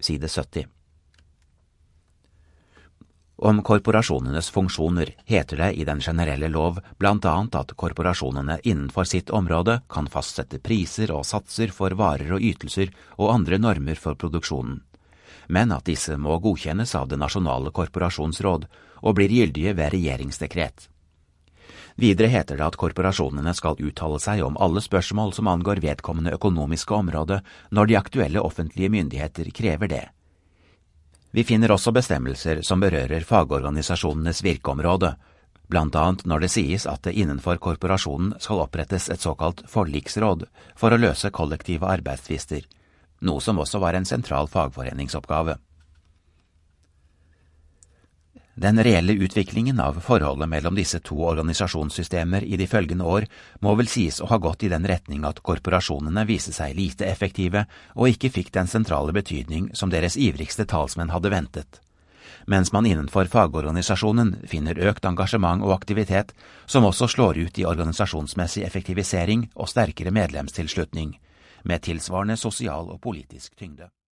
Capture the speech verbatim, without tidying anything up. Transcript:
side sytti. Om korporasjonenes funksjoner heter det i den generelle lov blant annet at korporasjonene innenfor sitt område kan fastsette priser og satser for varer og ytelser og andre normer for produksjonen, men at disse må godkjennes av det nasjonale korporasjonsråd og blir gyldige ved regjeringsdekret. Videre heter det at korporasjonene skal uttale seg om alle spørsmål som angår vedkommende økonomiske område når de aktuelle offentlige myndigheter krever det. Vi finner også bestemmelser som berører fagorganisasjonenes virkeområde, blant annet når det sies at det innenfor korporasjonen skal opprettes et såkalt forliksråd for å løse kollektive arbeidstvister, noe som også var en sentral fagforeningsoppgave. Den reelle utviklingen av forholdet mellom disse to organisasjonssystemer i de følgende år må vel sies å ha gått i den retning at korporasjonene viste seg lite effektive og ikke fikk den sentrale betydning som deres ivrigste talsmenn hadde ventet, mens man innenfor fagorganisasjonen finner økt engasjement og aktivitet som også slår ut i organisasjonsmessig effektivisering og sterkere medlemstilslutning, med tilsvarende sosial og politisk tyngde.